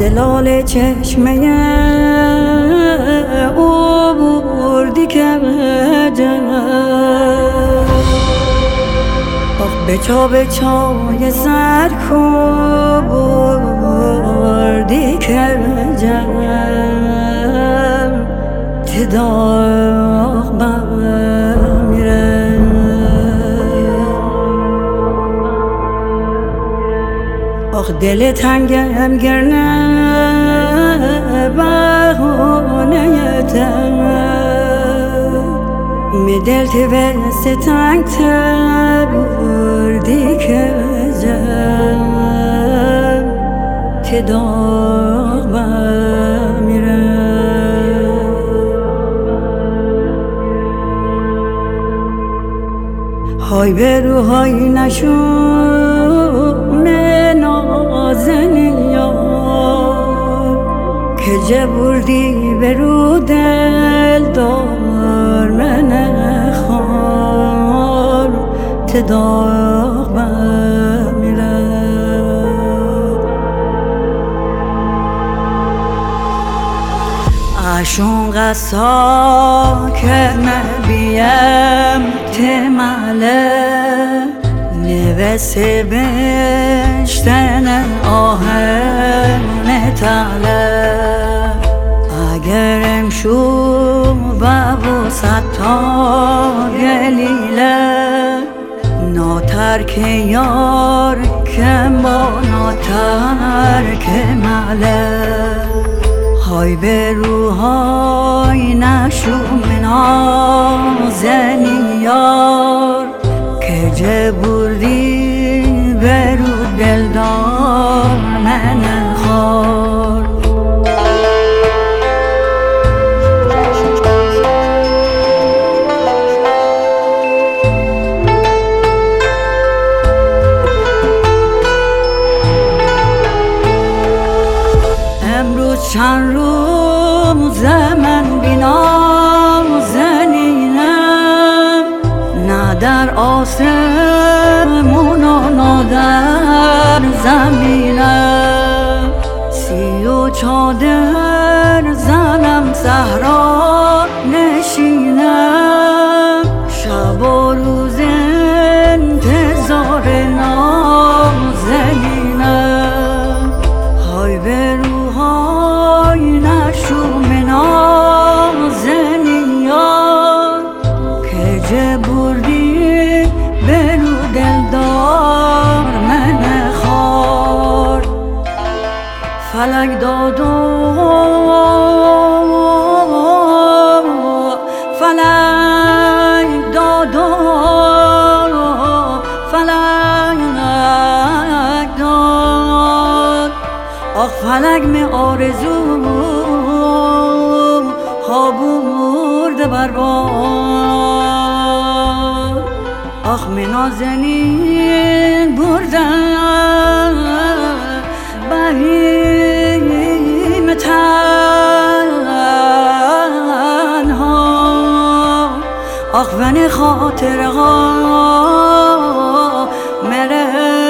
زلال چشمه او بردی که به چای سر بردی که ته داغ بمیره دل تنگم گرنه بهانه تن می دل توسته تنگ بردی که ته داغ بمیره های به روهای نشون نازنین یار که جبردی به رو دل دار من خار ته داغ بمیره اشون قصا که نبیم تماله نوسته بشتن آهن تاله اگرم شو بابو ستا گلیله ناترک یار کم با ناترک ماله های به روهای نشوم نازنین یار که جبردی به رو دلدار من خار امروز چند روز من بی‌نازنینم نه در آسمون و نه در زمینم 34 زنم صحرا نشینم شب و روز انتظار نازنینم های به روهای نشوم نازنین یار که جبردی به رو دلدار من خار فلک داد و فلک داد و فلک داد آخ فلک می آرزو ها برده برباد آخ می نازنین بردن بهیم تنها آخ ون خاطرها مره